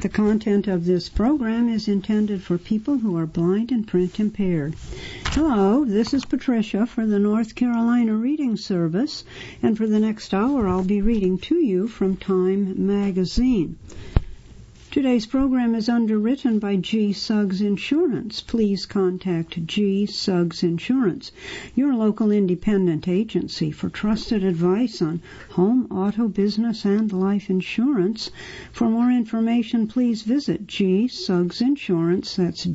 The content of this program is intended for people who are blind and print impaired. Hello, this is Patricia for the North Carolina Reading Service, and for the next hour I'll be reading to you from Time magazine. Today's program is underwritten by G. Suggs Insurance. Please contact G. Suggs Insurance, your local independent agency for trusted advice on home, auto, business, and life insurance. For more information, please visit G. Suggs Insurance. That's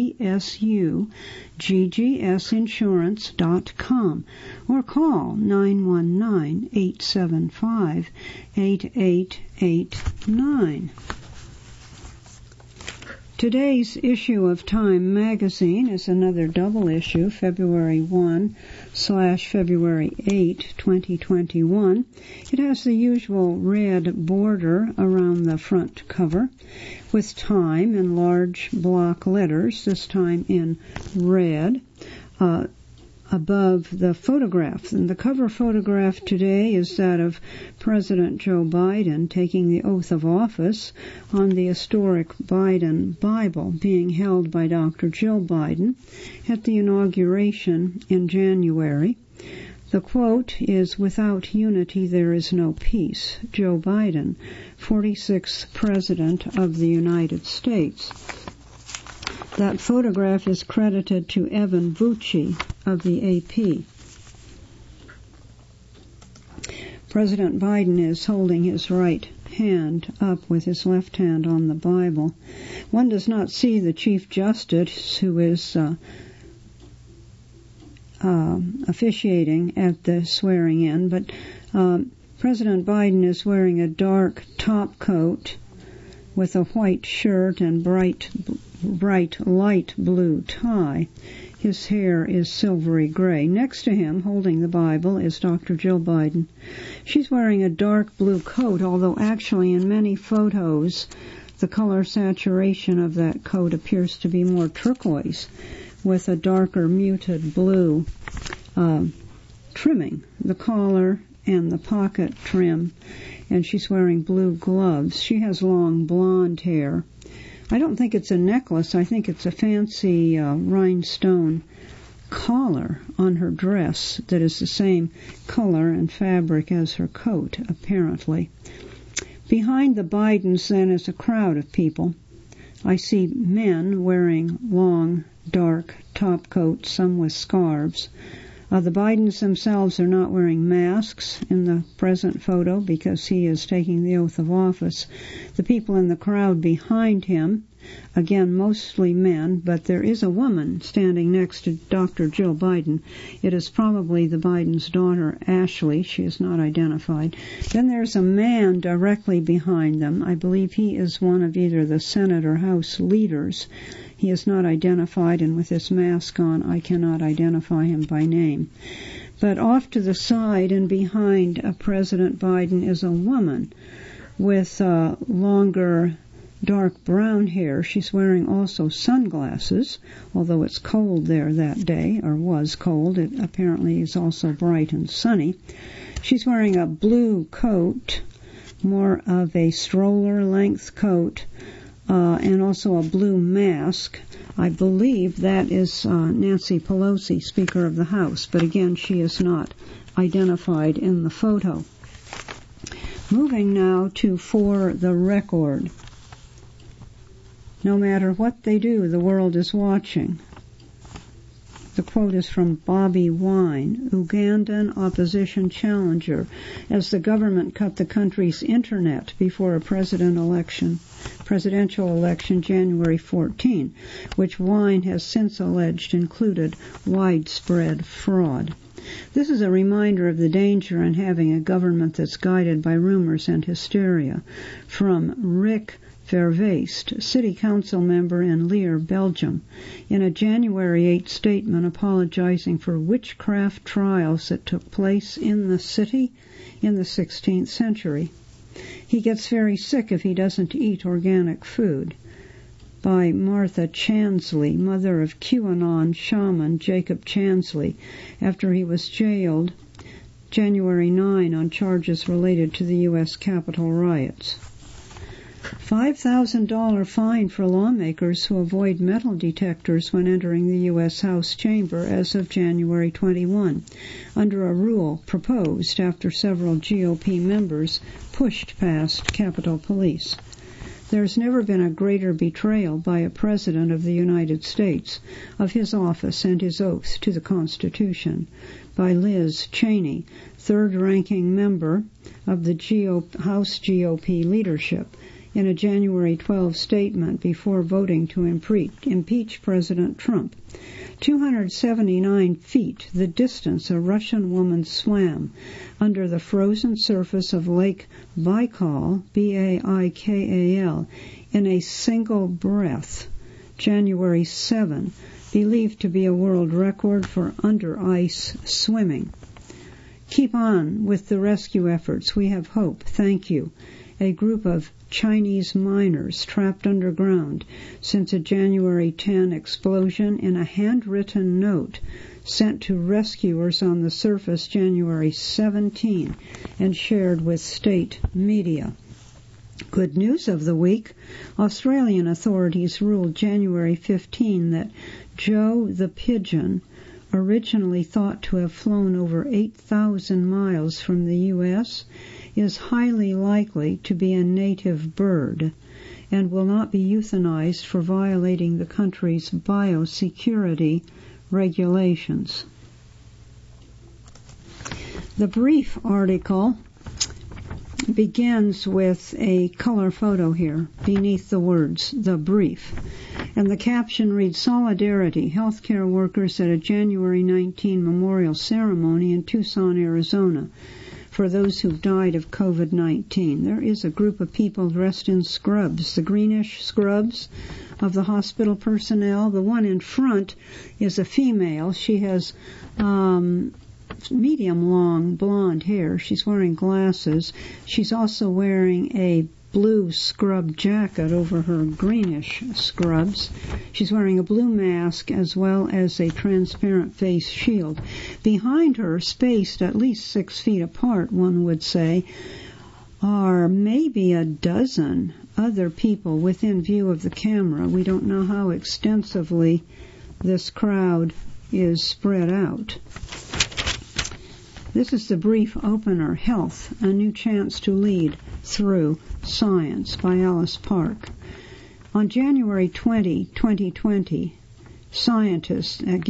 GSUGGSinsurance.com, or call 919-875-8889. Today's issue of Time magazine is another double issue, February 1/February 8, 2021. It has the usual red border around the front cover with Time in large block letters, this time in red, above the photograph. And the cover photograph today is that of President Joe Biden taking the oath of office on the historic Biden Bible being held by Dr. Jill Biden at the inauguration in January. The quote is, "Without unity there is no peace." Joe Biden, 46th President of the United States. That photograph is credited to Evan Bucci of the AP. President Biden is holding his right hand up with his left hand on the Bible. One does not see the Chief Justice, who is officiating at the swearing-in, but President Biden is wearing a dark top coat with a white shirt and bright light blue tie. His hair is silvery gray. Next to him, holding the Bible, is Dr. Jill Biden. She's wearing a dark blue coat, although actually in many photos the color saturation of that coat appears to be more turquoise with a darker muted blue trimming, the collar and the pocket trim, and she's wearing blue gloves. She has long blonde hair. I don't think it's a necklace. I think it's a fancy rhinestone collar on her dress that is the same color and fabric as her coat, apparently. Behind the Bidens, then, is a crowd of people. I see men wearing long, dark top coats, some with scarves. The Bidens themselves are not wearing masks in the present photo because he is taking the oath of office. The people in the crowd behind him, again, mostly men, but there is a woman standing next to Dr. Jill Biden. It is probably the Biden's daughter, Ashley. She is not identified. Then there's a man directly behind them. I believe he is one of either the Senate or House leaders. He is not identified, and with his mask on, I cannot identify him by name. But off to the side and behind President Biden is a woman with longer dark brown hair. She's wearing also sunglasses, although it's cold there that day, or was cold. It apparently is also bright and sunny. She's wearing a blue coat, more of a stroller-length coat, and also a blue mask. I believe that is Nancy Pelosi, Speaker of the House, but again, she is not identified in the photo. Moving now to For the Record. No matter what they do, the world is watching. The quote is from Bobby Wine, Ugandan opposition challenger, as the government cut the country's internet before a presidential election January 14, which Wine has since alleged included widespread fraud. This is a reminder of the danger in having a government that's guided by rumors and hysteria. From Rick Verveest, city council member in Lier, Belgium, in a January 8 statement apologizing for witchcraft trials that took place in the city in the 16th century. He gets very sick if he doesn't eat organic food. By Martha Chansley, mother of QAnon shaman Jacob Chansley, after he was jailed January 9 on charges related to the U.S. Capitol riots. $5,000 fine for lawmakers who avoid metal detectors when entering the U.S. House chamber as of January 21, under a rule proposed after several GOP members pushed past Capitol Police. There's never been a greater betrayal by a President of the United States of his office and his oath to the Constitution. By Liz Cheney, third-ranking member of the House GOP leadership, in a January 12 statement before voting to impeach President Trump. 279 feet, the distance a Russian woman swam under the frozen surface of Lake Baikal, Baikal, in a single breath. January 7, believed to be a world record for under-ice swimming. Keep on with the rescue efforts. We have hope. Thank you. A group of Chinese miners trapped underground since a January 10 explosion in a handwritten note sent to rescuers on the surface January 17 and shared with state media. Good news of the week. Australian authorities ruled January 15 that Joe the pigeon, originally thought to have flown over 8,000 miles from the U.S., is highly likely to be a native bird and will not be euthanized for violating the country's biosecurity regulations. The brief article begins with a color photo here beneath the words, The Brief. And the caption reads, Solidarity, healthcare workers at a January 19 memorial ceremony in Tucson, Arizona, for those who've died of COVID-19. There is a group of people dressed in scrubs, the greenish scrubs of the hospital personnel. The one in front is a female. She has medium-long blonde hair. She's wearing glasses. She's also wearing a blue scrub jacket over her greenish scrubs. She's wearing a blue mask as well as a transparent face shield. Behind her, spaced at least 6 feet apart, one would say, are maybe a dozen other people within view of the camera. We don't know how extensively this crowd is spread out. This is the brief opener, Health, a New Chance to Lead Through Science by Alice Park. On January 20, 2020, scientists at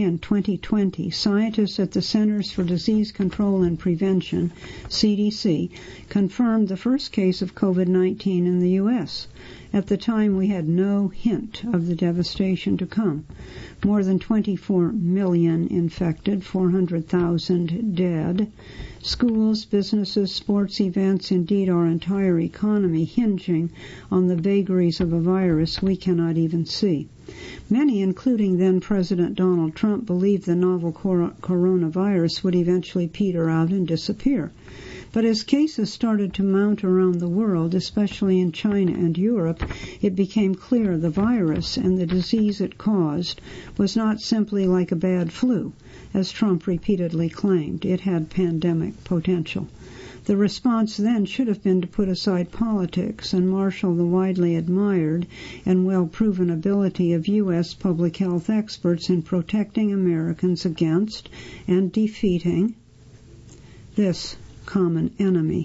the Centers for Disease Control and Prevention, CDC, confirmed the first case of COVID-19 in the U.S. At the time, we had no hint of the devastation to come. More than 24 million infected, 400,000 dead. Schools, businesses, sports events, indeed our entire economy hinging on the vagaries of a virus we cannot even see. Many, including then President Donald Trump, believed the novel coronavirus would eventually peter out and disappear. But as cases started to mount around the world, especially in China and Europe, it became clear the virus and the disease it caused was not simply like a bad flu, as Trump repeatedly claimed. It had pandemic potential. The response then should have been to put aside politics and marshal the widely admired and well-proven ability of U.S. public health experts in protecting Americans against and defeating this common enemy.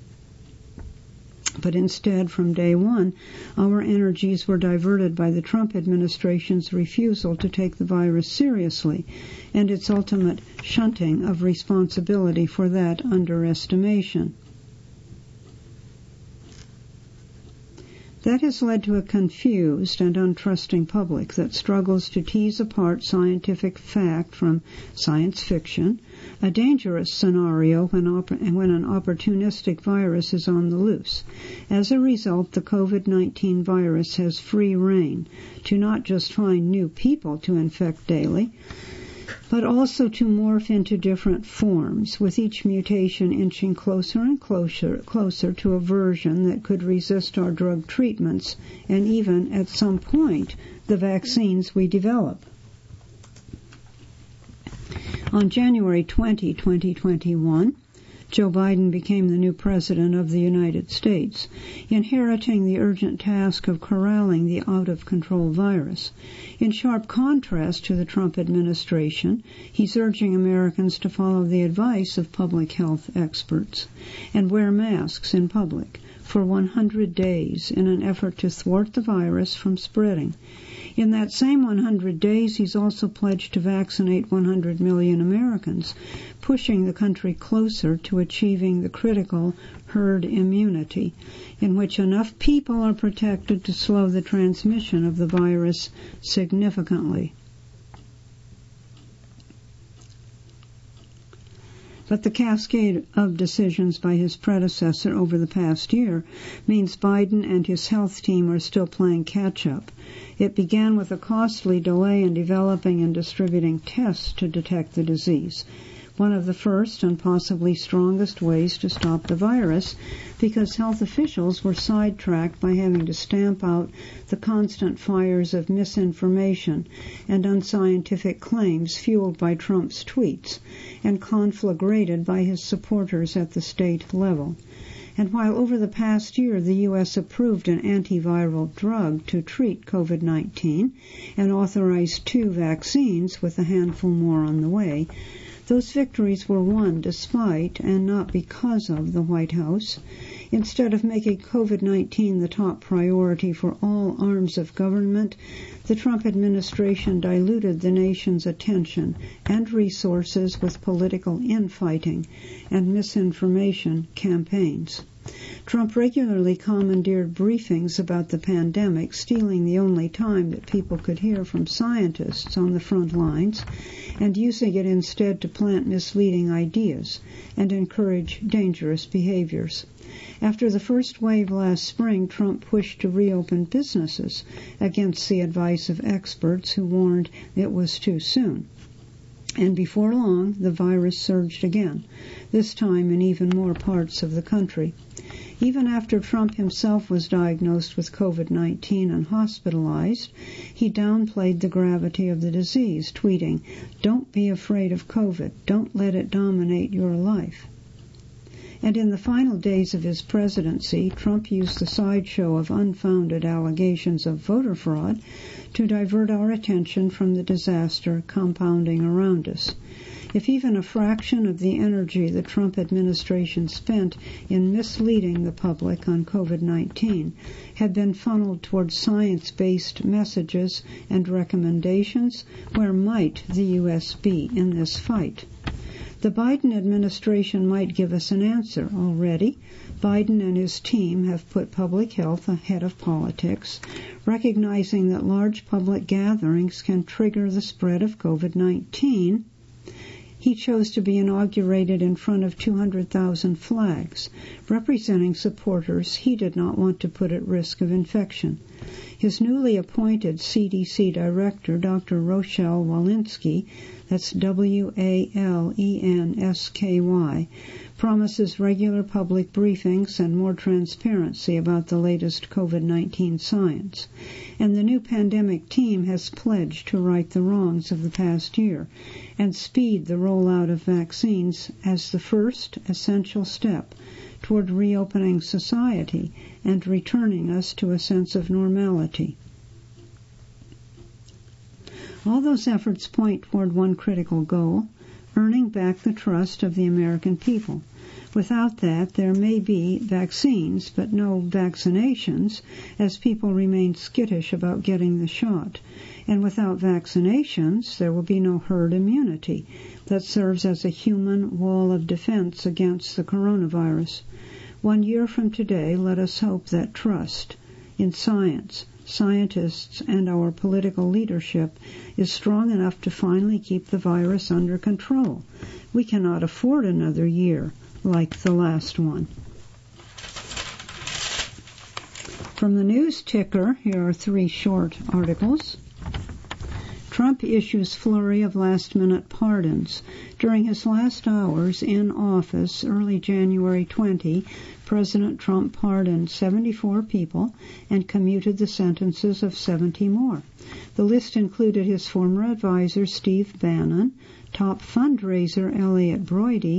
But instead, from day one, our energies were diverted by the Trump administration's refusal to take the virus seriously and its ultimate shunting of responsibility for that underestimation. That has led to a confused and untrusting public that struggles to tease apart scientific fact from science fiction, a dangerous scenario when an opportunistic virus is on the loose. As a result, the COVID-19 virus has free rein to not just find new people to infect daily, but also to morph into different forms, with each mutation inching closer and closer to a version that could resist our drug treatments and even, at some point, the vaccines we develop. On January 20, 2021, Joe Biden became the new president of the United States, inheriting the urgent task of corralling the out-of-control virus. In sharp contrast to the Trump administration, he's urging Americans to follow the advice of public health experts and wear masks in public for 100 days in an effort to thwart the virus from spreading. In that same 100 days, he's also pledged to vaccinate 100 million Americans, pushing the country closer to achieving the critical herd immunity, in which enough people are protected to slow the transmission of the virus significantly. But the cascade of decisions by his predecessor over the past year means Biden and his health team are still playing catch-up. It began with a costly delay in developing and distributing tests to detect the disease, one of the first and possibly strongest ways to stop the virus, because health officials were sidetracked by having to stamp out the constant fires of misinformation and unscientific claims fueled by Trump's tweets and conflagrated by his supporters at the state level. And while over the past year the U.S. approved an antiviral drug to treat COVID-19 and authorized 2 vaccines with a handful more on the way, those victories were won despite and not because of the White House. Instead of making COVID-19 the top priority for all arms of government, the Trump administration diluted the nation's attention and resources with political infighting and misinformation campaigns. Trump regularly commandeered briefings about the pandemic, stealing the only time that people could hear from scientists on the front lines, and using it instead to plant misleading ideas and encourage dangerous behaviors. After the first wave last spring, Trump pushed to reopen businesses against the advice of experts who warned it was too soon. And before long, the virus surged again, this time in even more parts of the country. Even after Trump himself was diagnosed with COVID-19 and hospitalized, he downplayed the gravity of the disease, tweeting, "Don't be afraid of COVID. Don't let it dominate your life." And in the final days of his presidency, Trump used the sideshow of unfounded allegations of voter fraud to divert our attention from the disaster compounding around us. If even a fraction of the energy the Trump administration spent in misleading the public on COVID-19 had been funneled towards science-based messages and recommendations, where might the U.S. be in this fight? The Biden administration might give us an answer already. Biden and his team have put public health ahead of politics, recognizing that large public gatherings can trigger the spread of COVID-19. He chose to be inaugurated in front of 200,000 flags, representing supporters he did not want to put at risk of infection. His newly appointed CDC director, Dr. Rochelle Walensky, that's Walensky, promises regular public briefings and more transparency about the latest COVID-19 science. And the new pandemic team has pledged to right the wrongs of the past year and speed the rollout of vaccines as the first essential step toward reopening society and returning us to a sense of normality. All those efforts point toward one critical goal: earning back the trust of the American people. Without that, there may be vaccines, but no vaccinations, as people remain skittish about getting the shot. And without vaccinations, there will be no herd immunity that serves as a human wall of defense against the coronavirus. 1 year from today, let us hope that trust in science, scientists, and our political leadership is strong enough to finally keep the virus under control. We cannot afford another year like the last one. From the news ticker, here are 3 short articles. Trump issues flurry of last-minute pardons. During his last hours in office, early January 20, President Trump pardoned 74 people and commuted the sentences of 70 more. The list included his former advisor Steve Bannon, top fundraiser Elliot Broidy,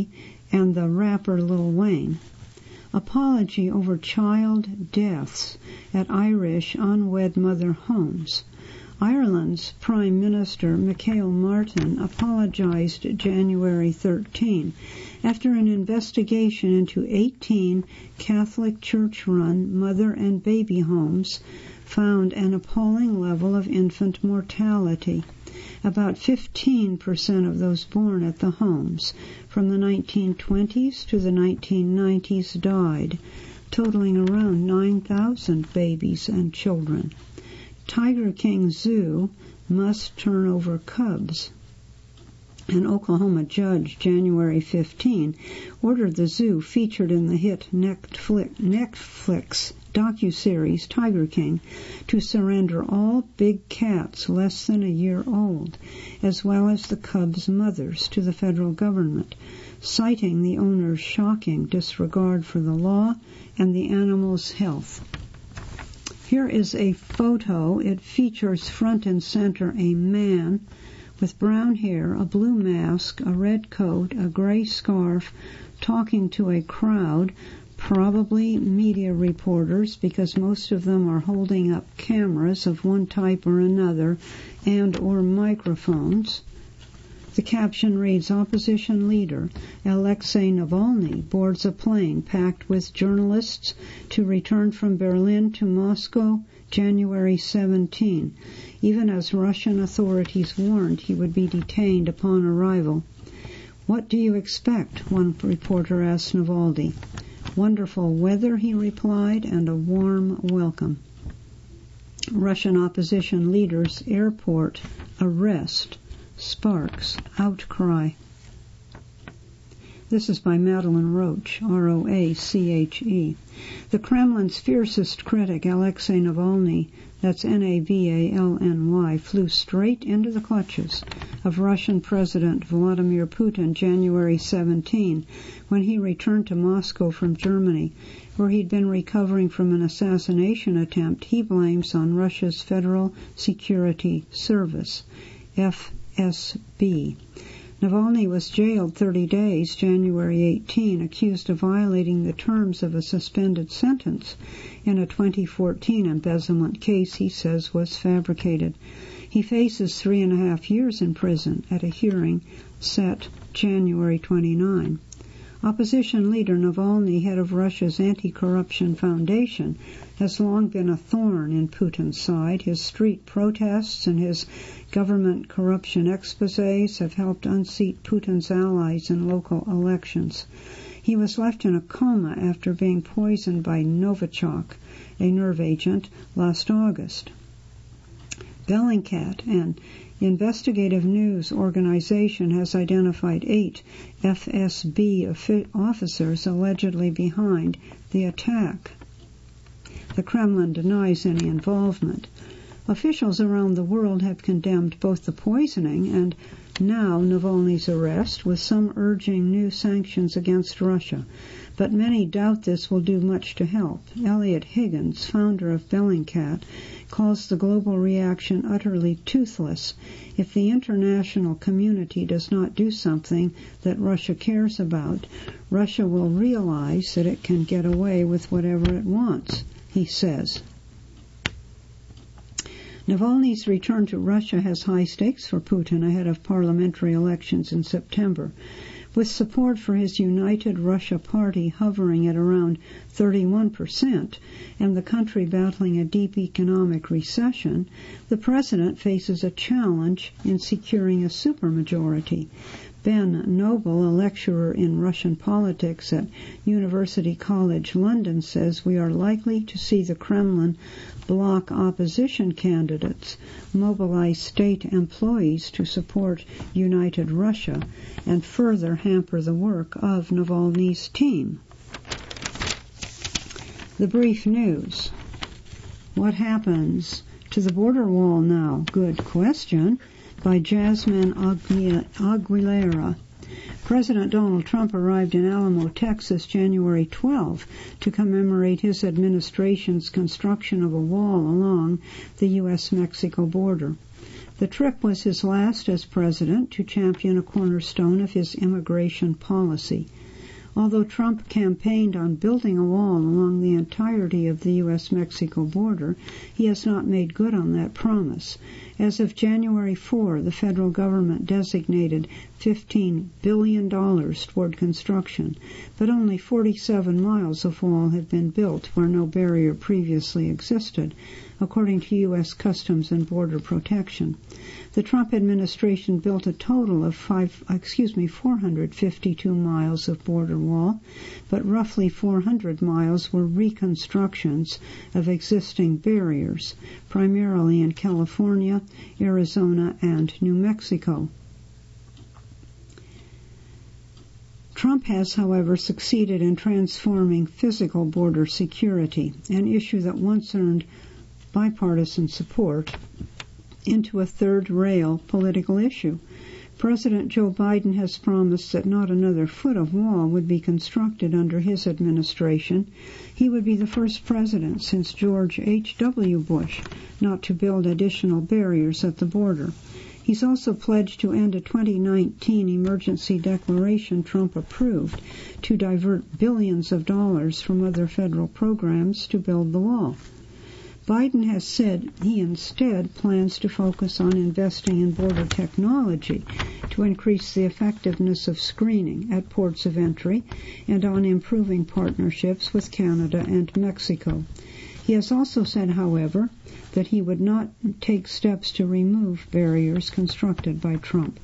and the rapper Lil Wayne. Apology over child deaths at Irish unwed mother homes. Ireland's Prime Minister Michael Martin apologized January 13 after an investigation into 18 Catholic Church-run mother and baby homes found an appalling level of infant mortality. About 15% of those born at the homes from the 1920s to the 1990s died, totaling around 9,000 babies and children. Tiger King Zoo must turn over cubs. An Oklahoma judge, January 15, ordered the zoo featured in the hit Netflix docuseries Tiger King to surrender all big cats less than a year old, as well as the cubs' mothers, to the federal government, citing the owner's shocking disregard for the law and the animals' health. Here is a photo. It features front and center a man with brown hair, a blue mask, a red coat, a gray scarf, talking to a crowd, probably media reporters, because most of them are holding up cameras of one type or another and or microphones. The caption reads, Opposition leader Alexei Navalny boards a plane packed with journalists to return from Berlin to Moscow January 17, even as Russian authorities warned he would be detained upon arrival. What do you expect? One reporter asked Navalny. Wonderful weather, he replied, and a warm welcome. Russian opposition leaders airport arrest sparks outcry. This is by Madeline Roche, R-O-A-C-H-E. The Kremlin's fiercest critic, Alexei Navalny, that's N-A-V-A-L-N-Y, flew straight into the clutches of Russian President Vladimir Putin January 17, when he returned to Moscow from Germany, where he'd been recovering from an assassination attempt he blames on Russia's Federal Security Service, FSB. Navalny was jailed 30 days, January 18, accused of violating the terms of a suspended sentence in a 2014 embezzlement case he says was fabricated. He faces 3.5 years in prison at a hearing set January 29. Opposition leader Navalny, head of Russia's Anti-Corruption Foundation, has long been a thorn in Putin's side. His street protests and his government corruption exposés have helped unseat Putin's allies in local elections. He was left in a coma after being poisoned by Novichok, a nerve agent, last August. Bellingcat, an investigative news organization, has identified 8 FSB officers allegedly behind the attack. The Kremlin denies any involvement. Officials around the world have condemned both the poisoning and now Navalny's arrest, with some urging new sanctions against Russia. But many doubt this will do much to help. Elliot Higgins, founder of Bellingcat, calls the global reaction utterly toothless. If the international community does not do something that Russia cares about, Russia will realize that it can get away with whatever it wants, he says. Navalny's return to Russia has high stakes for Putin ahead of parliamentary elections in September. With support for his United Russia Party hovering at around 31% and the country battling a deep economic recession, the president faces a challenge in securing a supermajority. Ben Noble, a lecturer in Russian politics at University College London, says we are likely to see the Kremlin block opposition candidates, mobilize state employees to support United Russia, and further hamper the work of Navalny's team. The brief news. What happens to the border wall now? Good question. By Jasmine Aguilera. President Donald Trump arrived in Alamo, Texas, January 12 to commemorate his administration's construction of a wall along the U.S.-Mexico border. The trip was his last as president to champion a cornerstone of his immigration policy. Although Trump campaigned on building a wall along the entirety of the U.S.-Mexico border, he has not made good on that promise. As of January 4, the federal government designated $15 billion toward construction, but only 47 miles of wall have been built where no barrier previously existed, according to U.S. Customs and Border Protection. The Trump administration built a total of 452 miles of border wall, but roughly 400 miles were reconstructions of existing barriers, primarily in California, Arizona, and New Mexico. Trump has, however, succeeded in transforming physical border security, an issue that once earned bipartisan support, into a third-rail political issue. President Joe Biden has promised that not another foot of wall would be constructed under his administration. He would be the first president since George H.W. Bush not to build additional barriers at the border. He's also pledged to end a 2019 emergency declaration Trump approved to divert billions of dollars from other federal programs to build the wall. Biden has said he instead plans to focus on investing in border technology to increase the effectiveness of screening at ports of entry and on improving partnerships with Canada and Mexico. He has also said, however, that he would not take steps to remove barriers constructed by Trump.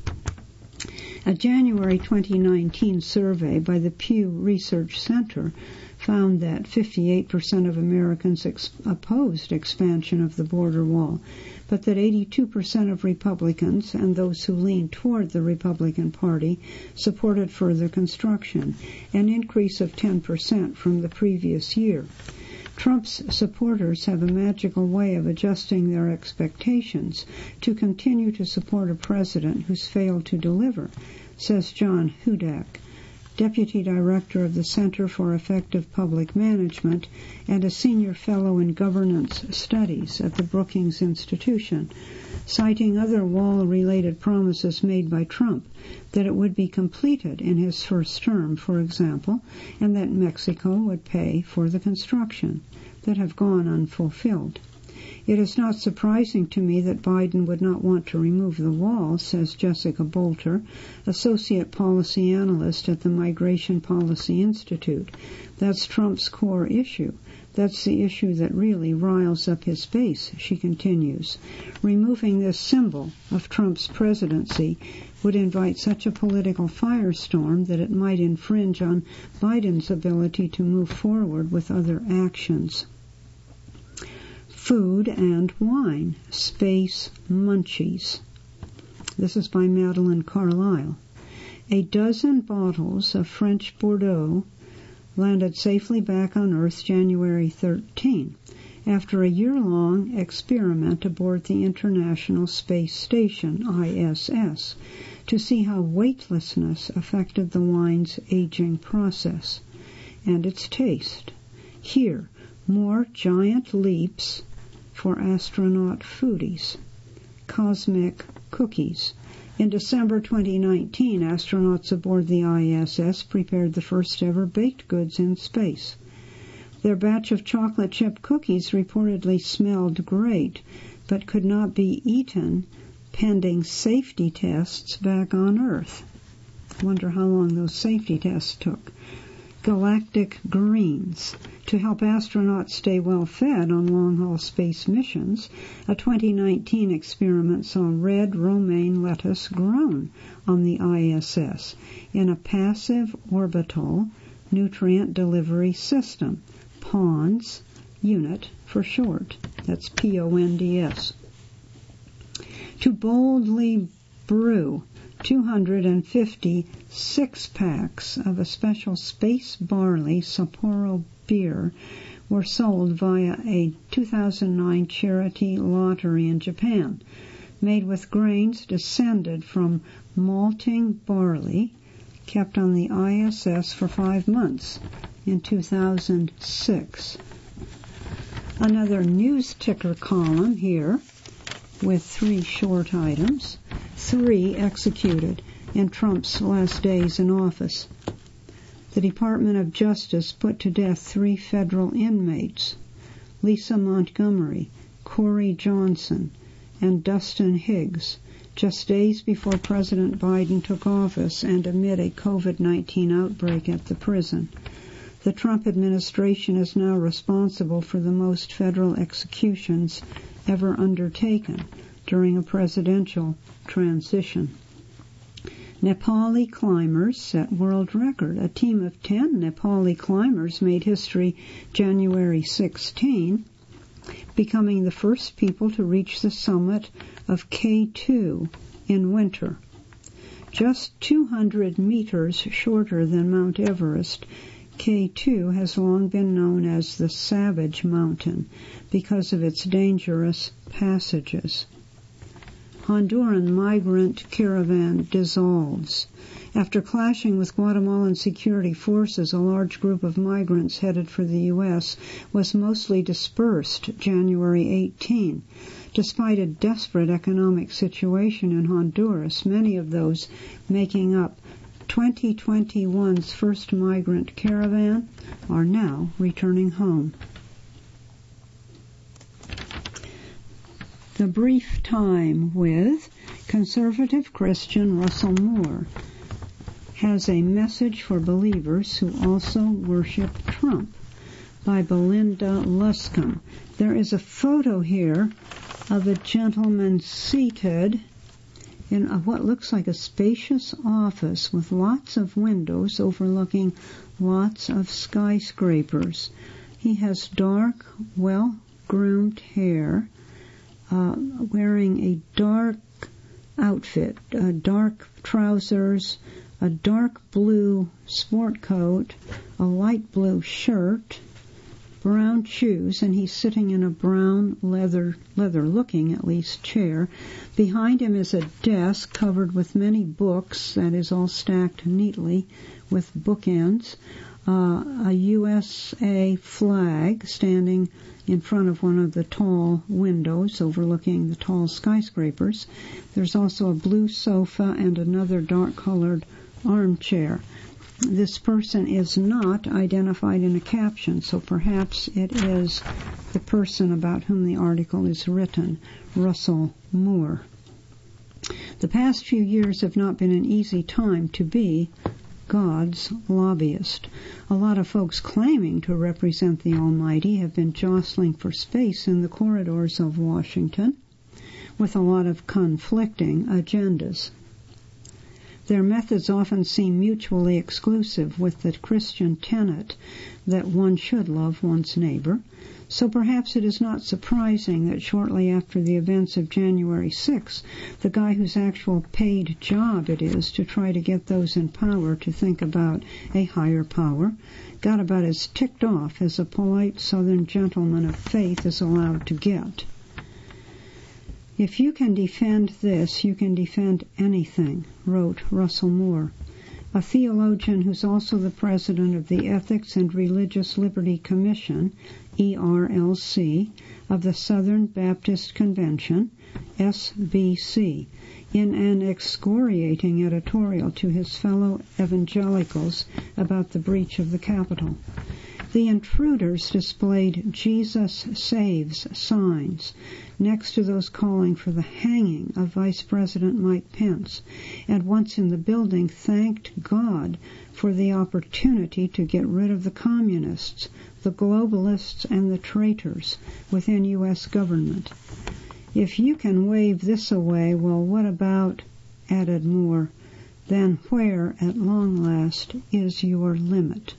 A January 2019 survey by the Pew Research Center found that 58% of Americans opposed expansion of the border wall, but that 82% of Republicans and those who leaned toward the Republican Party supported further construction, an increase of 10% from the previous year. Trump's supporters have a magical way of adjusting their expectations to continue to support a president who's failed to deliver, says John Hudak, Deputy Director of the Center for Effective Public Management and a Senior Fellow in Governance Studies at the Brookings Institution, citing other wall-related promises made by Trump, that it would be completed in his first term, for example, and that Mexico would pay for the construction, that have gone unfulfilled. It is not surprising to me that Biden would not want to remove the wall, says Jessica Bolter, Associate Policy Analyst at the Migration Policy Institute. That's Trump's core issue. That's the issue that really riles up his base, she continues. Removing this symbol of Trump's presidency would invite such a political firestorm that it might infringe on Biden's ability to move forward with other actions. Food and Wine, Space Munchies. This is by Madeline Carlisle. A dozen bottles of French Bordeaux landed safely back on Earth January 13, after a year-long experiment aboard the International Space Station, ISS, to see how weightlessness affected the wine's aging process and its taste. Here, more giant leaps for astronaut foodies. Cosmic Cookies. In December 2019, astronauts aboard the ISS prepared the first ever baked goods in space. Their batch of chocolate chip cookies reportedly smelled great, but could not be eaten pending safety tests back on Earth. I wonder how long those safety tests took. Galactic Greens. To help astronauts stay well fed on long-haul space missions, a 2019 experiment saw red romaine lettuce grown on the ISS in a passive orbital nutrient delivery system, PONDS unit for short. That's PONDS. To boldly brew 250 six-packs of a special space barley Sapporo beer were sold via a 2009 charity lottery in Japan, made with grains descended from malting barley kept on the ISS for 5 months in 2006. Another news ticker column here with 3 short items. 3 executed in Trump's last days in office. The Department of Justice put to death 3 federal inmates, Lisa Montgomery, Corey Johnson, and Dustin Higgs, just days before President Biden took office and amid a COVID-19 outbreak at the prison. The Trump administration is now responsible for the most federal executions ever undertaken during a presidential transition. Nepali climbers set world record. A team of 10 Nepali climbers made history January 16, becoming the first people to reach the summit of K2 in winter. Just 200 meters shorter than Mount Everest, K2 has long been known as the Savage Mountain because of its dangerous passages. Honduran migrant caravan dissolves. After clashing with Guatemalan security forces, a large group of migrants headed for the U.S. was mostly dispersed January 18. Despite a desperate economic situation in Honduras, many of those making up 2021's first migrant caravan are now returning home. The Brief Time with conservative Christian Russell Moore has a message for believers who also worship Trump by Belinda Luscombe. There is a photo here of a gentleman seated in what looks like a spacious office with lots of windows overlooking lots of skyscrapers. He has dark, well-groomed hair, wearing a dark outfit, dark trousers, a dark blue sport coat, a light blue shirt, brown shoes, and he's sitting in a brown leather-looking at least, chair. Behind him is a desk covered with many books that is all stacked neatly with bookends. A USA flag standing in front of one of the tall windows overlooking the tall skyscrapers. There's also a blue sofa and another dark-colored armchair. This person is not identified in a caption, so perhaps it is the person about whom the article is written, Russell Moore. The past few years have not been an easy time to be God's lobbyist. A lot of folks claiming to represent the Almighty have been jostling for space in the corridors of Washington with a lot of conflicting agendas. Their methods often seem mutually exclusive with the Christian tenet that one should love one's neighbor, so perhaps it is not surprising that shortly after the events of January 6, the guy whose actual paid job it is to try to get those in power to think about a higher power got about as ticked off as a polite Southern gentleman of faith is allowed to get. If you can defend this, you can defend anything, wrote Russell Moore, a theologian who's also the president of the Ethics and Religious Liberty Commission, ERLC, of the Southern Baptist Convention, SBC, in an excoriating editorial to his fellow evangelicals about the breach of the Capitol. The intruders displayed Jesus Saves signs next to those calling for the hanging of Vice President Mike Pence, and once in the building thanked God for the opportunity to get rid of the communists, the globalists, and the traitors within U.S. government. If you can wave this away, well, what about, added Moore, then where, at long last, is your limit?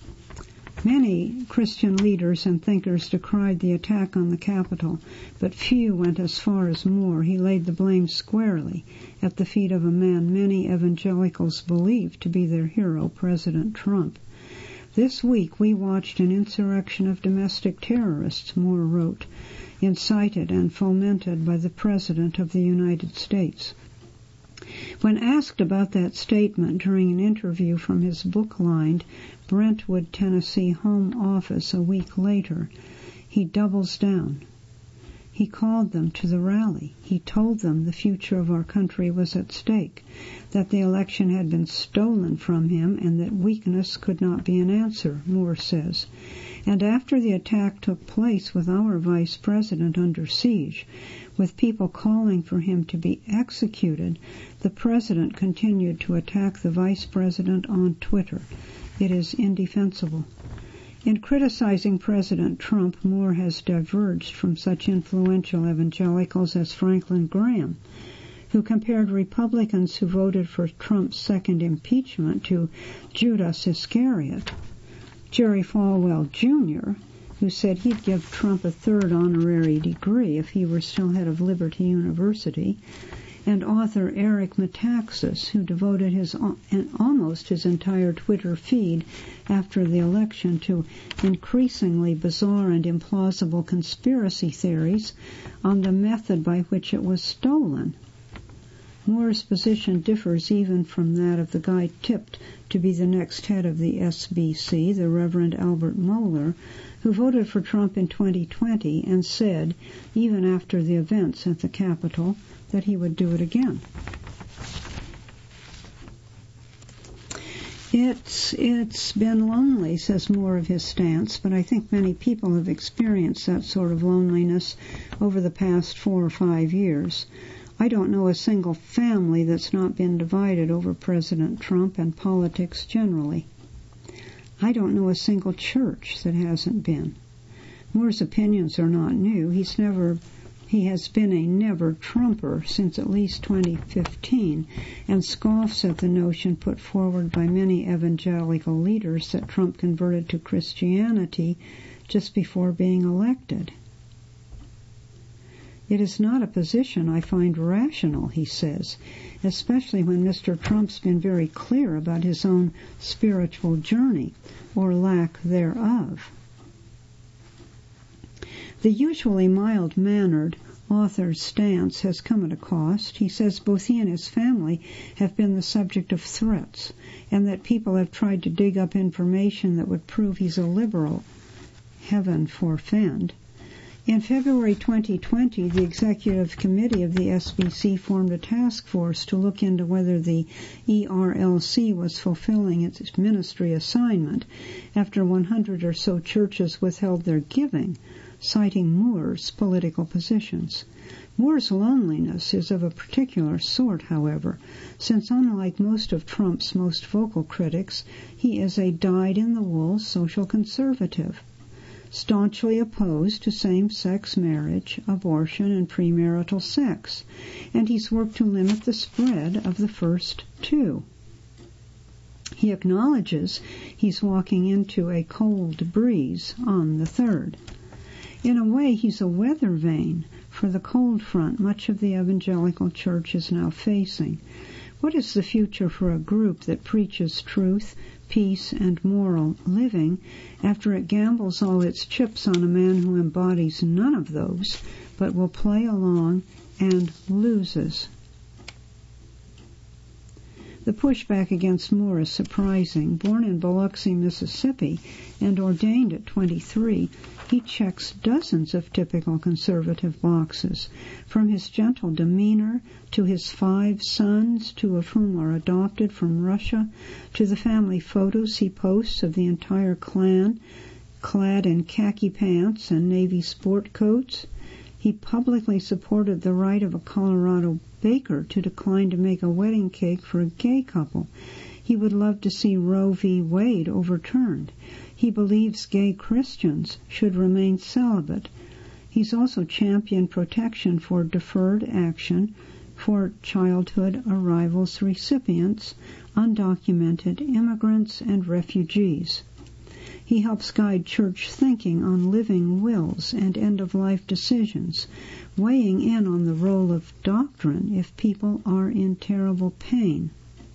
Many Christian leaders and thinkers decried the attack on the Capitol, but few went as far as Moore. He laid the blame squarely at the feet of a man many evangelicals believe to be their hero, President Trump. This week we watched an insurrection of domestic terrorists, Moore wrote, incited and fomented by the President of the United States. When asked about that statement during an interview from his book-lined Brentwood, Tennessee home office a week later, he doubles down. He called them to the rally. He told them the future of our country was at stake, that the election had been stolen from him, and that weakness could not be an answer, Moore says. And after the attack took place with our vice president under siege, with people calling for him to be executed, the president continued to attack the vice president on Twitter. It is indefensible. In criticizing President Trump, Moore has diverged from such influential evangelicals as Franklin Graham, who compared Republicans who voted for Trump's second impeachment to Judas Iscariot. Jerry Falwell, Jr., who said he'd give Trump a third honorary degree if he were still head of Liberty University, and author Eric Metaxas, who devoted almost his entire Twitter feed after the election to increasingly bizarre and implausible conspiracy theories on the method by which it was stolen. Moore's position differs even from that of the guy tipped to be the next head of the SBC, the Reverend Albert Mohler, who voted for Trump in 2020 and said, even after the events at the Capitol, that he would do it again. It's been lonely, says Moore of his stance, but I think many people have experienced that sort of loneliness over the past 4 or 5 years. I don't know a single family that's not been divided over President Trump and politics generally. I don't know a single church that hasn't been. Moore's opinions are not new. He has been a never-Trumper since at least 2015 and scoffs at the notion put forward by many evangelical leaders that Trump converted to Christianity just before being elected. It is not a position I find rational, he says, especially when Mr. Trump's been very clear about his own spiritual journey, or lack thereof. The usually mild-mannered author's stance has come at a cost. He says both he and his family have been the subject of threats, and that people have tried to dig up information that would prove he's a liberal. Heaven forfend. In February 2020, the Executive Committee of the SBC formed a task force to look into whether the ERLC was fulfilling its ministry assignment after 100 or so churches withheld their giving, citing Moore's political positions. Moore's loneliness is of a particular sort, however, since unlike most of Trump's most vocal critics, he is a dyed-in-the-wool social conservative, staunchly opposed to same-sex marriage, abortion, and premarital sex, and he's worked to limit the spread of the first two. He acknowledges he's walking into a cold breeze on the third. In a way, he's a weather vane for the cold front much of the evangelical church is now facing. What is the future for a group that preaches truth, peace, and moral living after it gambles all its chips on a man who embodies none of those, but will play along and loses? The pushback against Moore is surprising. Born in Biloxi, Mississippi, and ordained at 23, he checks dozens of typical conservative boxes, from his gentle demeanor to his 5 sons, 2 of whom are adopted from Russia, to the family photos he posts of the entire clan, clad in khaki pants and navy sport coats. He publicly supported the right of a Colorado baker to decline to make a wedding cake for a gay couple. He would love to see Roe v. Wade overturned. He believes gay Christians should remain celibate. He's also championed protection for deferred action for childhood arrivals recipients, undocumented immigrants, and refugees. He helps guide church thinking on living wills and end-of-life decisions, weighing in on the role of doctrine if people are in terrible pain.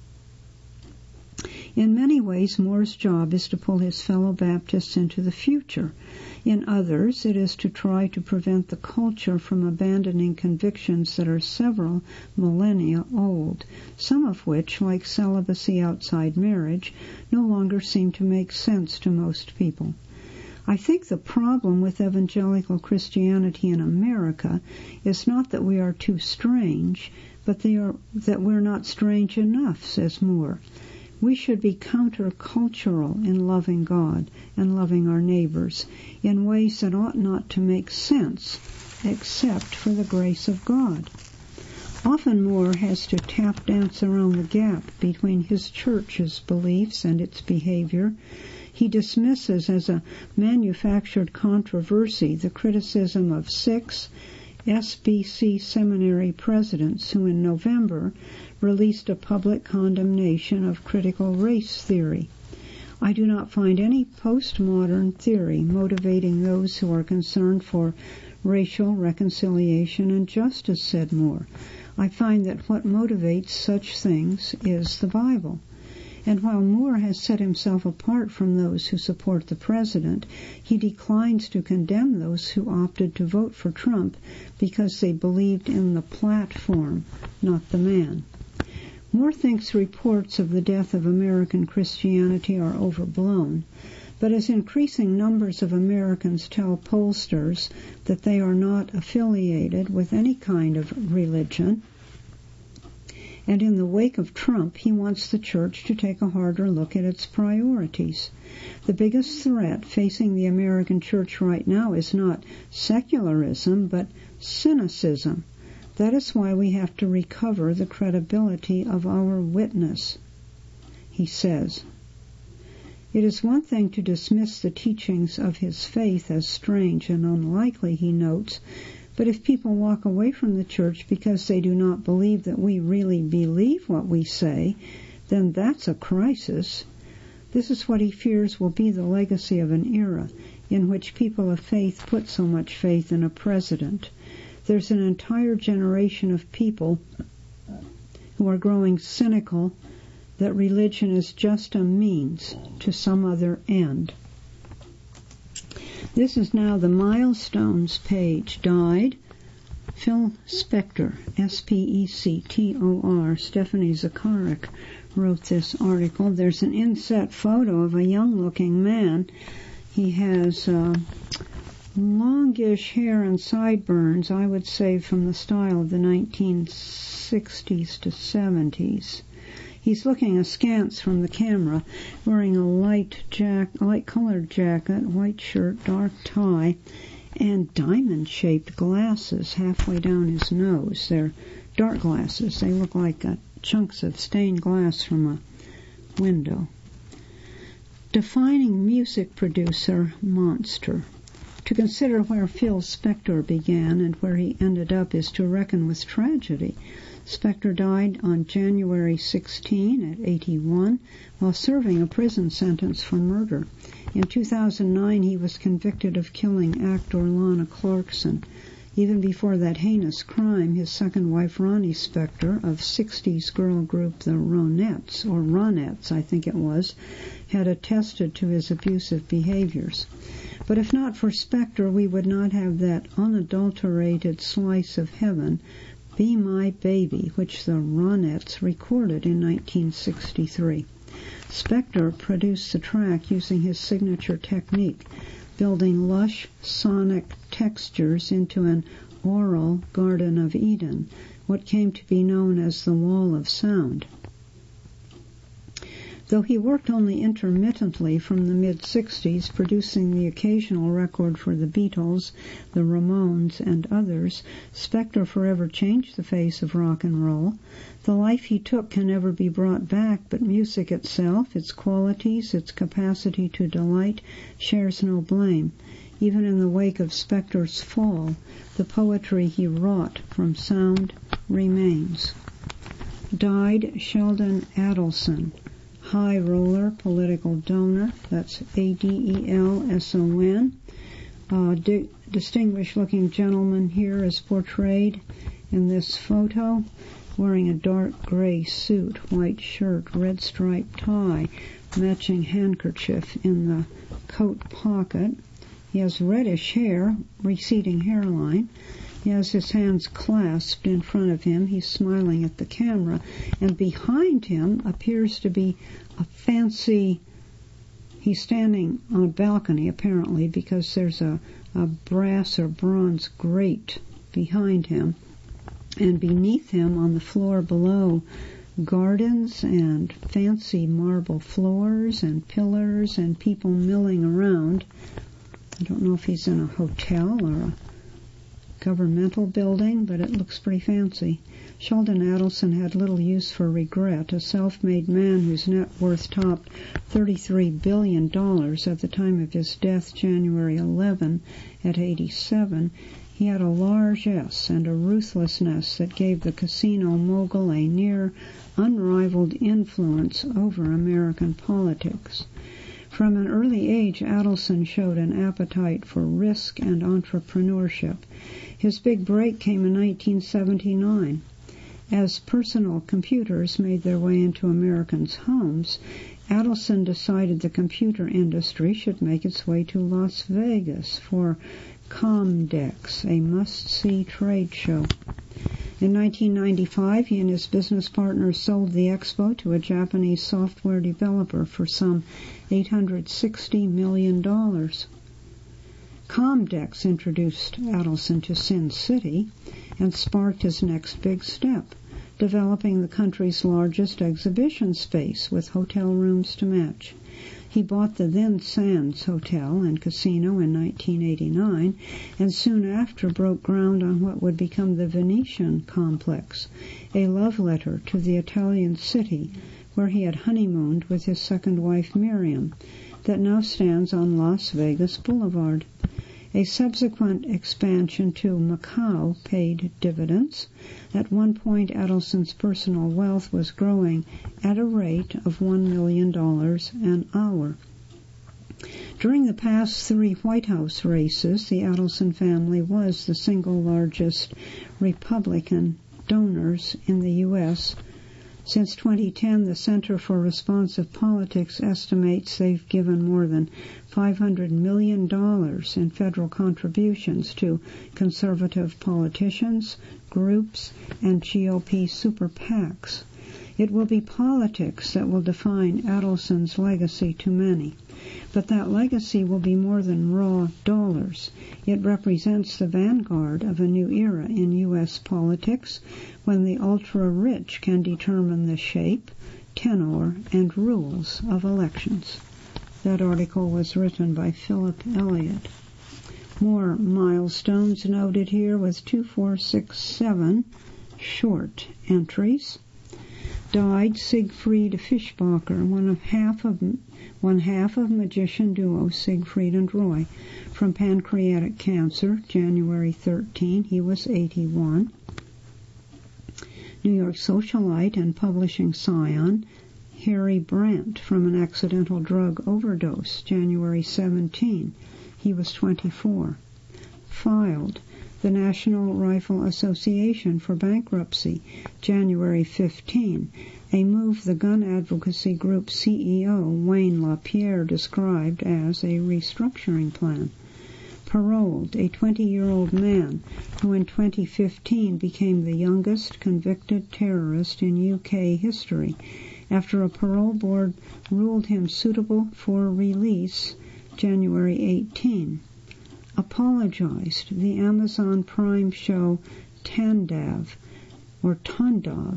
In many ways, Moore's job is to pull his fellow Baptists into the future. In others, it is to try to prevent the culture from abandoning convictions that are several millennia old, some of which, like celibacy outside marriage, no longer seem to make sense to most people. I think the problem with evangelical Christianity in America is not that we are too strange, but that we're not strange enough, says Moore. We should be countercultural in loving God and loving our neighbors in ways that ought not to make sense except for the grace of God. Often Moore has to tap dance around the gap between his church's beliefs and its behavior. He dismisses as a manufactured controversy the criticism of 6 SBC seminary presidents who in November released a public condemnation of critical race theory. I do not find any postmodern theory motivating those who are concerned for racial reconciliation and justice, said Moore. I find that what motivates such things is the Bible. And while Moore has set himself apart from those who support the president, he declines to condemn those who opted to vote for Trump because they believed in the platform, not the man. Moore thinks reports of the death of American Christianity are overblown, but as increasing numbers of Americans tell pollsters that they are not affiliated with any kind of religion, and in the wake of Trump, he wants the church to take a harder look at its priorities. The biggest threat facing the American church right now is not secularism, but cynicism. That is why we have to recover the credibility of our witness, he says. It is one thing to dismiss the teachings of his faith as strange and unlikely, he notes, but if people walk away from the church because they do not believe that we really believe what we say, then that's a crisis. This is what he fears will be the legacy of an era in which people of faith put so much faith in a president. There's an entire generation of people who are growing cynical that religion is just a means to some other end. This is now the milestones page. Died Phil Spector, S-P-E-C-T-O-R. Stephanie Zacharek wrote this article. There's an inset photo of a young-looking man. He has longish hair and sideburns, I would say from the style of the 1960s to 70s. He's looking askance from the camera, wearing a light-colored jacket, white shirt, dark tie, and diamond-shaped glasses halfway down his nose. They're dark glasses. They look like chunks of stained glass from a window. Defining music producer monster. To consider where Phil Spector began and where he ended up is to reckon with tragedy. Spector died on January 16 at 81 while serving a prison sentence for murder. In 2009, he was convicted of killing actor Lana Clarkson. Even before that heinous crime, his second wife, Ronnie Spector, of 60s girl group The Ronettes, I think it was, had attested to his abusive behaviors. But if not for Spector, we would not have that unadulterated slice of heaven, Be My Baby, which the Ronettes recorded in 1963. Spector produced the track using his signature technique, building lush sonic textures into an aural Garden of Eden, what came to be known as the Wall of Sound. Though he worked only intermittently from the mid-60s, producing the occasional record for the Beatles, the Ramones, and others, Spector forever changed the face of rock and roll. The life he took can never be brought back, but music itself, its qualities, its capacity to delight, shares no blame. Even in the wake of Spector's fall, the poetry he wrought from sound remains. Died Sheldon Adelson, high roller, political donor, that's Adelson. Distinguished-looking gentleman here is portrayed in this photo, wearing a dark gray suit, white shirt, red striped tie, matching handkerchief in the coat pocket. He has reddish hair, receding hairline. He has his hands clasped in front of him. He's smiling at the camera. And behind him appears to be a fancy He's standing on a balcony, apparently, because there's a brass or bronze grate behind him. And beneath him, on the floor below, gardens and fancy marble floors and pillars and people milling around. I don't know if he's in a hotel or a governmental building, but it looks pretty fancy. Sheldon Adelson had little use for regret. A self-made man whose net worth topped $33 billion at the time of his death, January 11, at 87, he had a largesse and a ruthlessness that gave the casino mogul a near unrivaled influence over American politics. From an early age, Adelson showed an appetite for risk and entrepreneurship. His big break came in 1979. As personal computers made their way into Americans' homes, Adelson decided the computer industry should make its way to Las Vegas for Comdex, a must-see trade show. In 1995, he and his business partners sold the expo to a Japanese software developer for some $860 million. Comdex introduced Adelson to Sin City and sparked his next big step, developing the country's largest exhibition space with hotel rooms to match. He bought the then Sands Hotel and Casino in 1989 and soon after broke ground on what would become the Venetian complex, a love letter to the Italian city where he had honeymooned with his second wife Miriam, that now stands on Las Vegas Boulevard. A subsequent expansion to Macau paid dividends. At one point, Adelson's personal wealth was growing at a rate of $1 million an hour. During the past 3 White House races, the Adelson family was the single largest Republican donors in the U.S. Since 2010, the Center for Responsive Politics estimates they've given more than $500 million in federal contributions to conservative politicians, groups, and GOP super PACs. It will be politics that will define Adelson's legacy to many. But that legacy will be more than raw dollars. It represents the vanguard of a new era in U.S. politics when the ultra-rich can determine the shape, tenor, and rules of elections. That article was written by Philip Elliott. More milestones noted here with 2467 short entries. Died Siegfried Fischbacher, one half of magician duo Siegfried and Roy, from pancreatic cancer, January 13. He was 81. New York socialite and publishing scion Harry Brandt, from an accidental drug overdose, January 17. He was 24. Filed the National Rifle Association for bankruptcy, January 15, a move the gun advocacy group CEO Wayne LaPierre described as a restructuring plan. Paroled, a 20-year-old man who in 2015 became the youngest convicted terrorist in UK history after a parole board ruled him suitable for release, January 18. Apologized. The Amazon Prime show Tandav, or Tandav,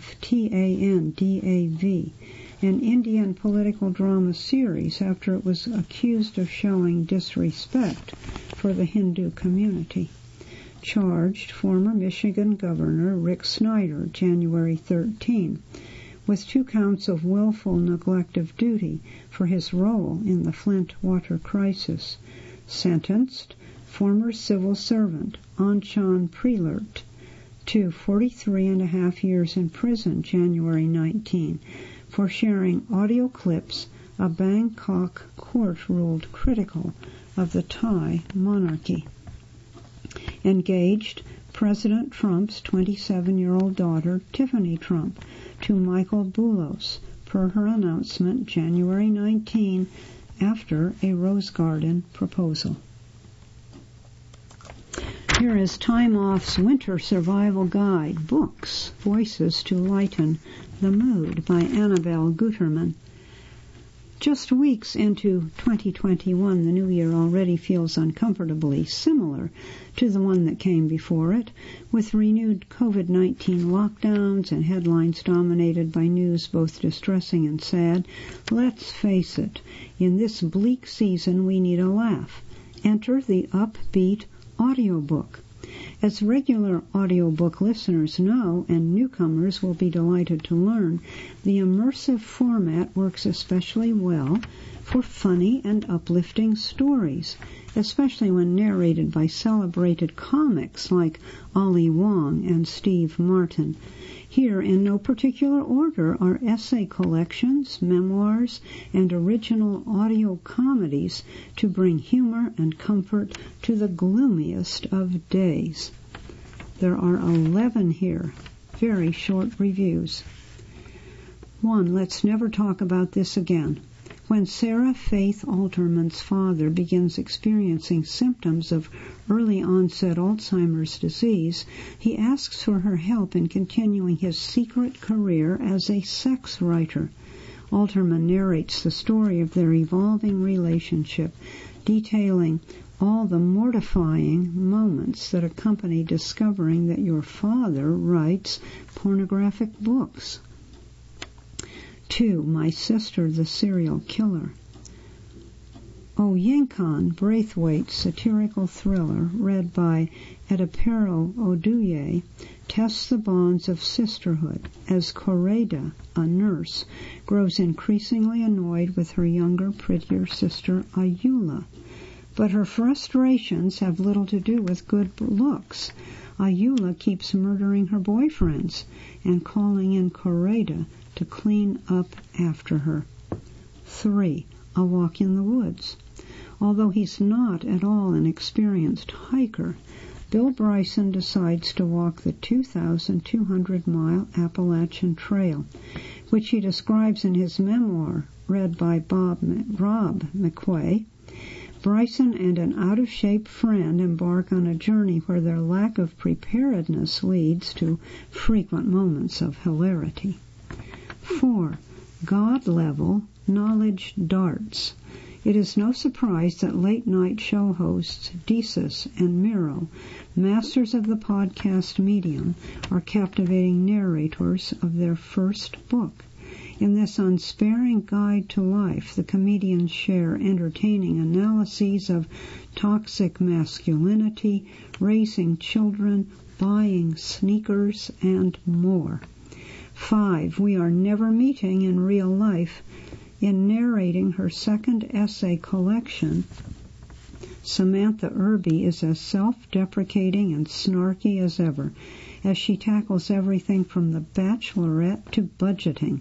Tandav, an Indian political drama series after it was accused of showing disrespect for the Hindu community. Charged former Michigan Governor Rick Snyder, January 13, with 2 counts of willful neglect of duty for his role in the Flint water crisis. Sentenced former civil servant Anchan Prelert to 43.5 years in prison, January 19, for sharing audio clips a Bangkok court ruled critical of the Thai monarchy. Engaged President Trump's 27-year-old daughter, Tiffany Trump, to Michael Boulos, per her announcement January 19, after a Rose Garden proposal. Here is Time Off's Winter Survival Guide, Books, Voices to Lighten the Mood, by Annabelle Guterman. Just weeks into 2021, the new year already feels uncomfortably similar to the one that came before it, with renewed COVID-19 lockdowns and headlines dominated by news both distressing and sad. Let's face it, in this bleak season we need a laugh. Enter the upbeat audiobook. As regular audiobook listeners know, and newcomers will be delighted to learn, the immersive format works especially well for funny and uplifting stories, especially when narrated by celebrated comics like Ali Wong and Steve Martin. Here, in no particular order, are essay collections, memoirs, and original audio comedies to bring humor and comfort to the gloomiest of days. There are 11 here, very short reviews. 1. Let's never talk about this again. When Sarah Faith Alterman's father begins experiencing symptoms of early-onset Alzheimer's disease, he asks for her help in continuing his secret career as a sex writer. Alterman narrates the story of their evolving relationship, detailing all the mortifying moments that accompany discovering that your father writes pornographic books. 2. My Sister, the Serial Killer. Oyinkan Braithwaite's satirical thriller, read by Adepero Oduye, tests the bonds of sisterhood as Koreda, a nurse, grows increasingly annoyed with her younger, prettier sister Ayula. But her frustrations have little to do with good looks. Ayula keeps murdering her boyfriends and calling in Koreda to clean up after her. 3. A Walk in the Woods. Although he's not at all an experienced hiker, Bill Bryson decides to walk the 2,200-mile Appalachian Trail, which he describes in his memoir, read by Rob McQuay. Bryson and an out-of-shape friend embark on a journey where their lack of preparedness leads to frequent moments of hilarity. 4. God-level knowledge darts. It is no surprise that late-night show hosts Desus and Miro, masters of the podcast medium, are captivating narrators of their first book. In this unsparing guide to life, the comedians share entertaining analyses of toxic masculinity, raising children, buying sneakers, and more. 5. We are never meeting in real life. In narrating her second essay collection, Samantha Irby is as self-deprecating and snarky as ever, as she tackles everything from The Bachelorette to budgeting.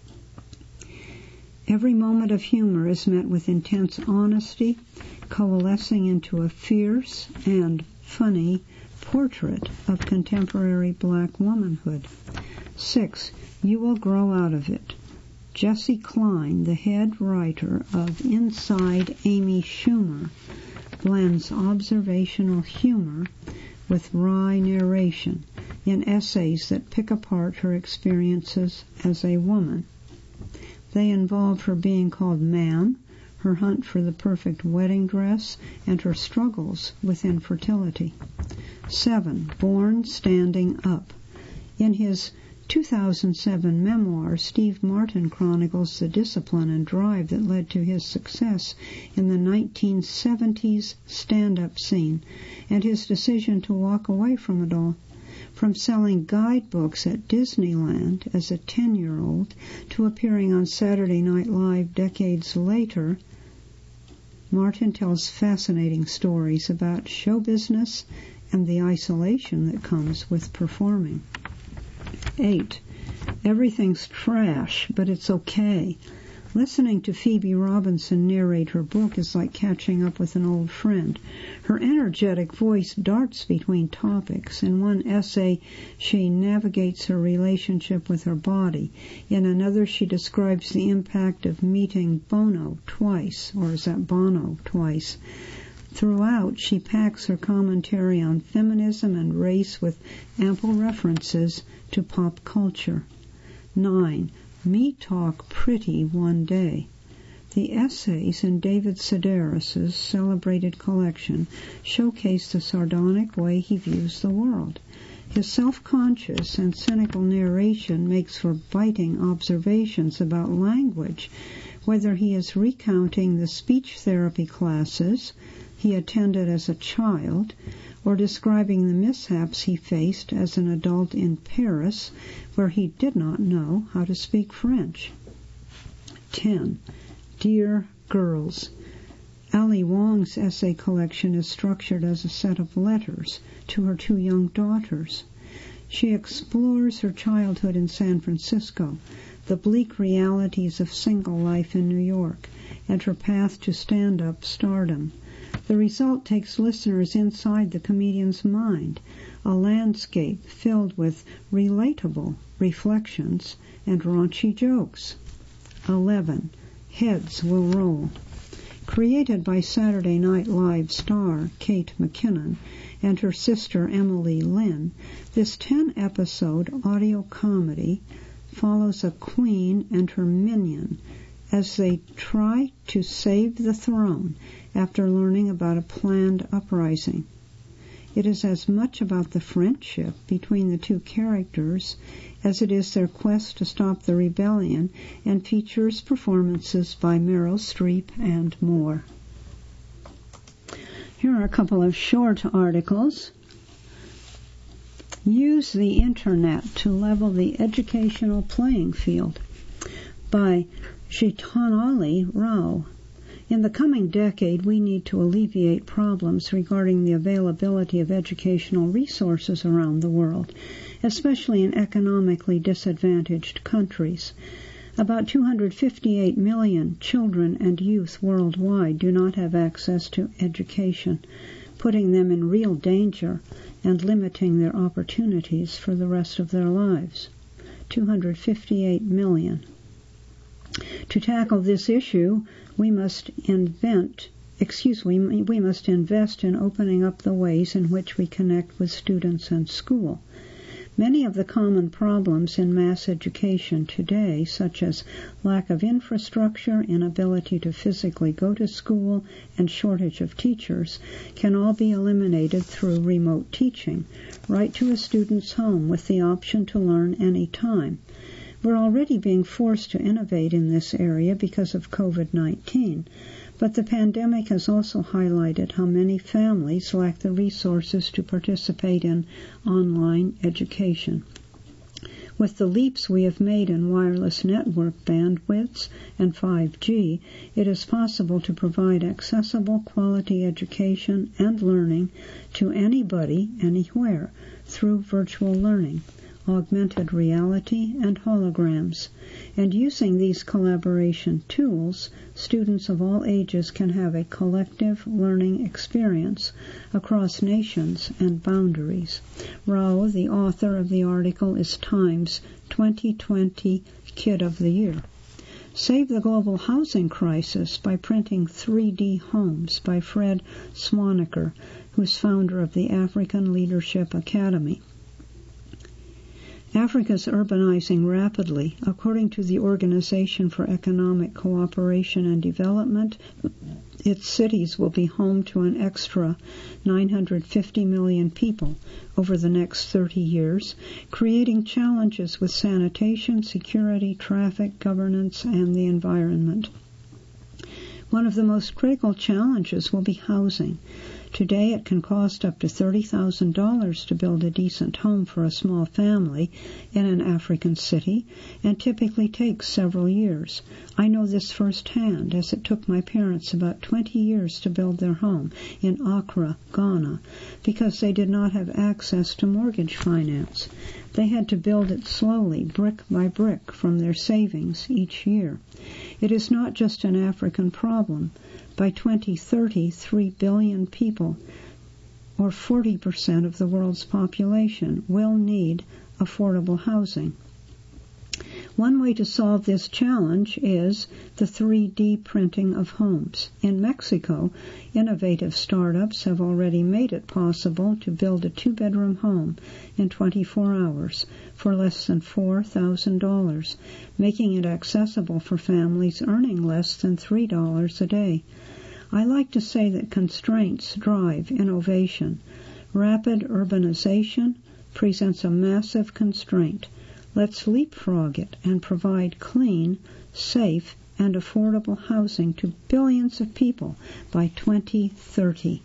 Every moment of humor is met with intense honesty, coalescing into a fierce and funny portrait of contemporary black womanhood. 6. You will grow out of it. Jesse Klein, the head writer of Inside Amy Schumer, blends observational humor with wry narration in essays that pick apart her experiences as a woman. They involve her being called ma'am, her hunt for the perfect wedding dress, and her struggles with infertility. 7. Born Standing Up. In his 2007 memoir, Steve Martin chronicles the discipline and drive that led to his success in the 1970s stand-up scene and his decision to walk away from it all. From selling guidebooks at Disneyland as a 10-year-old to appearing on Saturday Night Live decades later, Martin tells fascinating stories about show business and the isolation that comes with performing. 8. Everything's trash, but it's okay. Listening to Phoebe Robinson narrate her book is like catching up with an old friend. Her energetic voice darts between topics. In one essay, she navigates her relationship with her body. In another, she describes the impact of meeting Bono twice, or is that Bono twice? Throughout, she packs her commentary on feminism and race with ample references to pop culture. 9. Me Talk Pretty One Day. The essays in David Sedaris's celebrated collection showcase the sardonic way he views the world. His self-conscious and cynical narration makes for biting observations about language, whether he is recounting the speech therapy classes he attended as a child, or describing the mishaps he faced as an adult in Paris, where he did not know how to speak French. 10. Dear Girls. Ali Wong's essay collection is structured as a set of letters to her 2 young daughters. She explores her childhood in San Francisco, the bleak realities of single life in New York, and her path to stand-up stardom. The result takes listeners inside the comedian's mind, a landscape filled with relatable reflections and raunchy jokes. 11. Heads Will Roll. Created by Saturday Night Live star Kate McKinnon and her sister Emily Lynn, this 10-episode audio comedy follows a queen and her minion as they try to save the throne after learning about a planned uprising. It is as much about the friendship between the 2 characters as it is their quest to stop the rebellion, and features performances by Meryl Streep and more. Here are a couple of short articles. Use the Internet to level the educational playing field by Jitanali Rao. In the coming decade, we need to alleviate problems regarding the availability of educational resources around the world, especially in economically disadvantaged countries. About 258 million children and youth worldwide do not have access to education, putting them in real danger and limiting their opportunities for the rest of their lives. 258 million. To tackle this issue, we must invest in opening up the ways in which we connect with students and school. Many of the common problems in mass education today, such as lack of infrastructure, inability to physically go to school, and shortage of teachers, can all be eliminated through remote teaching, right to a student's home with the option to learn any time. We're already being forced to innovate in this area because of COVID-19, but the pandemic has also highlighted how many families lack the resources to participate in online education. With the leaps we have made in wireless network bandwidths and 5G, it is possible to provide accessible quality education and learning to anybody, anywhere, through virtual learning, augmented reality, and holograms. And using these collaboration tools, students of all ages can have a collective learning experience across nations and boundaries. Rao, the author of the article, is Time's 2020 Kid of the Year. Save the Global Housing Crisis by Printing 3D Homes by Fred Swaniker, who's founder of the African Leadership Academy. Africa is urbanizing rapidly. According to the Organization for Economic Cooperation and Development, its cities will be home to an extra 950 million people over the next 30 years, creating challenges with sanitation, security, traffic, governance, and the environment. One of the most critical challenges will be housing. Today, it can cost up to $30,000 to build a decent home for a small family in an African city, and typically takes several years. I know this firsthand, as it took my parents about 20 years to build their home in Accra, Ghana, because they did not have access to mortgage finance. They had to build it slowly, brick by brick, from their savings each year. It is not just an African problem. By 2030, 3 billion people, or 40% of the world's population, will need affordable housing. One way to solve this challenge is the 3D printing of homes. In Mexico, innovative startups have already made it possible to build a 2-bedroom home in 24 hours for less than $4,000, making it accessible for families earning less than $3 a day. I like to say that constraints drive innovation. Rapid urbanization presents a massive constraint. Let's leapfrog it and provide clean, safe, and affordable housing to billions of people by 2030.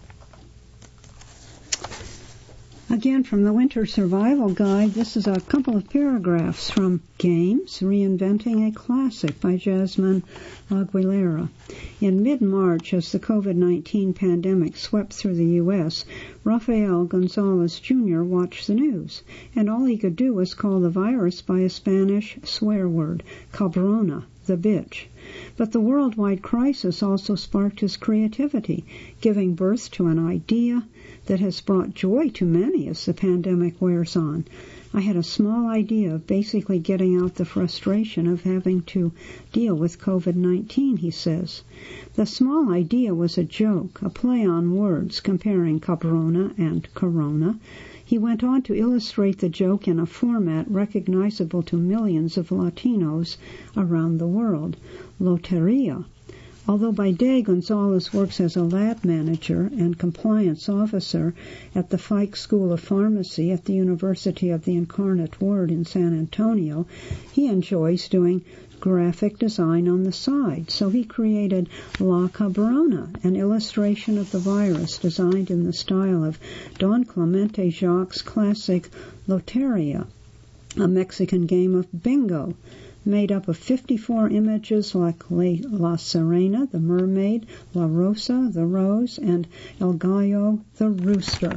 Again, from the Winter Survival Guide, this is a couple of paragraphs from Games, Reinventing a Classic by Jasmine Aguilera. In mid-March, as the COVID-19 pandemic swept through the U.S., Rafael Gonzalez Jr. watched the news, and all he could do was call the virus by a Spanish swear word, cabrona, the bitch. But the worldwide crisis also sparked his creativity, giving birth to an idea that has brought joy to many as the pandemic wears on. I had a small idea of basically getting out the frustration of having to deal with COVID-19, he says. The small idea was a joke, a play on words comparing cabrona and corona. He went on to illustrate the joke in a format recognizable to millions of Latinos around the world, loteria. Although by day Gonzalez works as a lab manager and compliance officer at the Fike School of Pharmacy at the University of the Incarnate Word in San Antonio, he enjoys doing graphic design on the side. So he created La Cabrona, an illustration of the virus designed in the style of Don Clemente Jacques' classic Loteria, a Mexican game of bingo, made up of 54 images like La Sirena, the mermaid, La Rosa, the rose, and El Gallo, the rooster.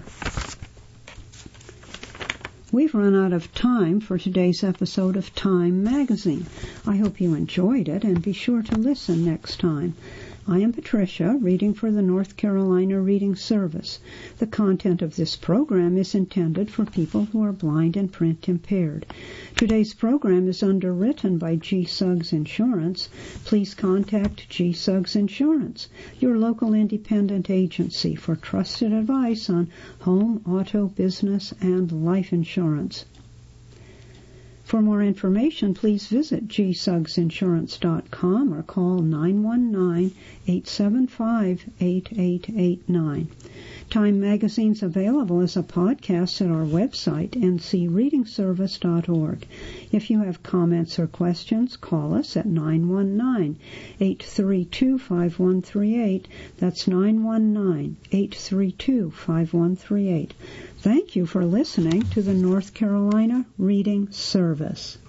We've run out of time for today's episode of Time Magazine. I hope you enjoyed it, and be sure to listen next time. I am Patricia, reading for the North Carolina Reading Service. The content of this program is intended for people who are blind and print impaired. Today's program is underwritten by G. Suggs Insurance. Please contact G. Suggs Insurance, your local independent agency, for trusted advice on home, auto, business, and life insurance. For more information, please visit gsuggsinsurance.com or call 919-875-8889. Time Magazine's available as a podcast at our website, ncreadingservice.org. If you have comments or questions, call us at 919-832-5138. That's 919-832-5138. Thank you for listening to the North Carolina Reading Service.